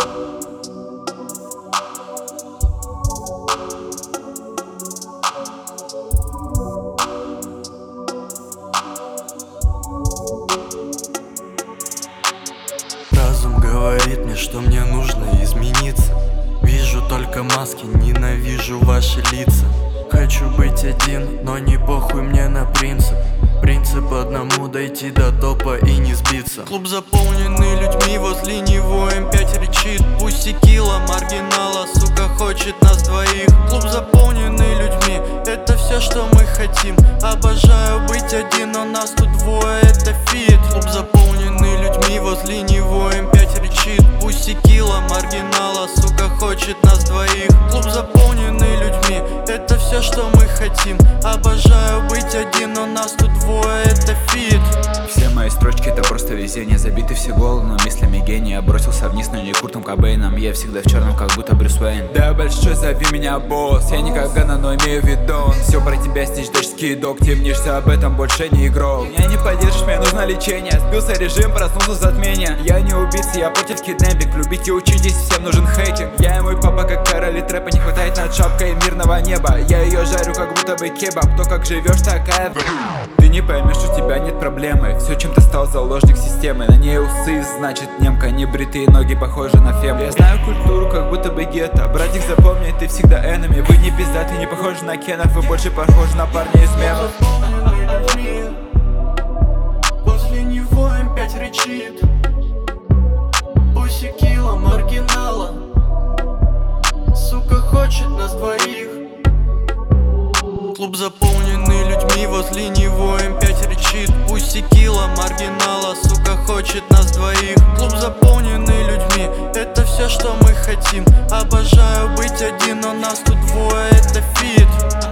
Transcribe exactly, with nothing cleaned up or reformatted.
Разум говорит мне, что мне нужно измениться. Вижу только маски, ненавижу ваши лица. Хочу быть один, но не похуй мне на принцип. Принцип одному дойти до топа и не сбиться. Клуб заполненный людьми, возле него эм пять речит. Пусть и кило маргинала, сука, хочет нас двоих. Клуб заполненный людьми, это все, что мы хотим. Обожаю быть один, но нас тут двое, это фит. Клуб заполненный людьми, возле него эм пять речит. Пусть и кило маргинала, сука, хочет нас двоих. Клуб заполненный людьми, это все, что мы хотим. Обожаю быть один, но нас тут двое, это фит. Все мои строчки это просто везение. Забиты все голову, но мыслями гения. Бросился вниз, но не Куртом Кобейном. Я всегда в черном, как будто Брюс Уэйн. Да большой, зови меня босс. Я не как Гана, но имею видон. Все про тебя снич, дашь скидок. Темнишься, об этом больше не игрок. Меня не поддержишь, мне нужно лечение. Сбился режим, проснулся затмение. Я не убийца, я против киднепинг. Любите, учитесь, всем нужен хейкинг. Я и мой папа как короли трэпа. Не хватает над шапкой мирного неба. Я ее жарю, как будто бы кебаб. То как живешь, такая. Ты не поймешь, у тебя нет проблемы. Все, чем ты стал заложник системы. На ней усы, значит немка. Небритые ноги похожи на фему. Я знаю культуру, как будто бы гетто. Братик, запомни, ты всегда энеми. Вы не пиздаты, не похожи на Кенов. Вы больше похожи на парня из мемов. Возле него эм пять речит. Пусть и кило маргинала, сука, хочет нас двоих. Клуб заполненный людьми, возле него эм пять речит. Пусть и кило маргинала, сука, хочет нас двоих. Клуб заполненный людьми, это все, что мы хотим. Обожаю быть один, но нас тут двое, это фит.